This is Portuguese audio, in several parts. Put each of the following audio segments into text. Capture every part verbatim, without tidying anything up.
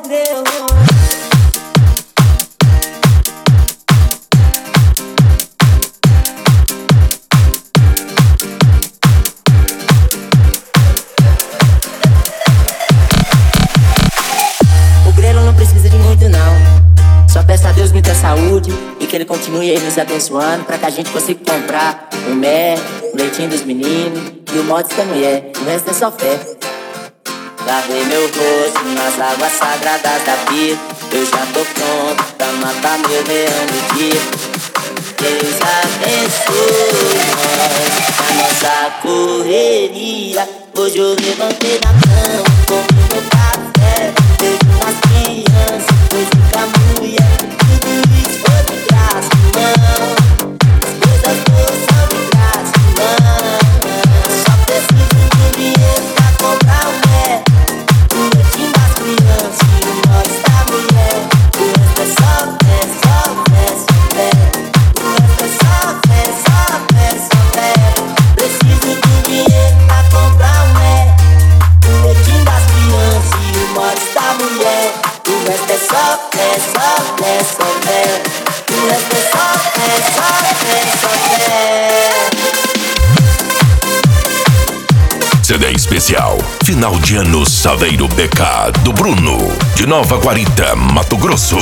Saúde e que ele continue aí nos abençoando pra que a gente consiga comprar o mé, o leitinho dos meninos e o mods da mulher. O resto é só fé. Lavei meu rosto nas águas sagradas da vida. Eu já tô pronto pra matar meu leão do dia. Deus abençoe nós na nossa correria. Hoje eu levantei da cama, comi meu café, beijo nas crianças, depois fica a mulher. Tudo isso foi de graça, não. As coisas boas são de graça, não. Só preciso do dinheiro pra comprar um pé, o leitinho das crianças e o nós da mulher. O resto é só fé, só fé, só fé. O resto é só fé, só fé, só fé. Preciso do dinheiro pra comprar um pé, o leitinho das crianças e o nós da mulher. O resto é só fé, só fé, só fé. O resto é só fé, só fé, só fé. C D especial Final de Ano Saveiro B K do Bruno, de Nova Guarita, Mato Grosso.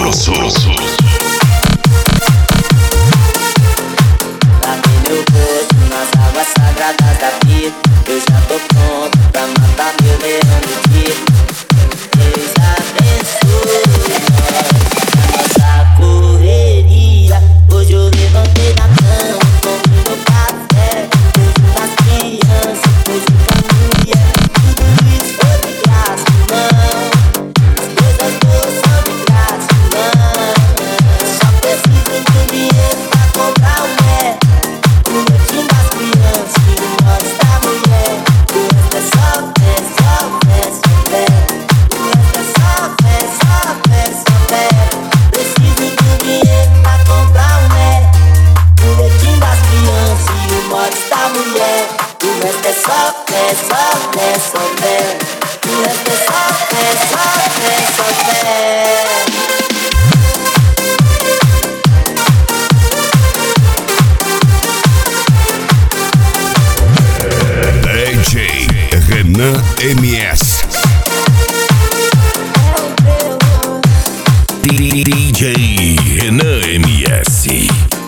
Lavei meu rosto nas águas sagradas da vida. Eu já tô pronto pra matar meu leão do dia. Deus abençoe nós na nossa correria. Hoje eu levantei da cama, comi meu café, beijo nas crianças, depois fica a mulher. Tudo isso foi de graça, não. As coisas boas são de graça, não. Só preciso do dinheiro pra comprar um pé, o leitinho das crianças e o nós da mulher. O resto é só fé, só fé, só fé. O resto é só fé, só fé, só fé. Preciso do dinheiro pra comprar um pé, o leitinho das crianças e o nós da mulher. O resto é só fé, só fé, só fé. O resto é só fé, só fé, só fé. D J Renan M S. D J Renan M S.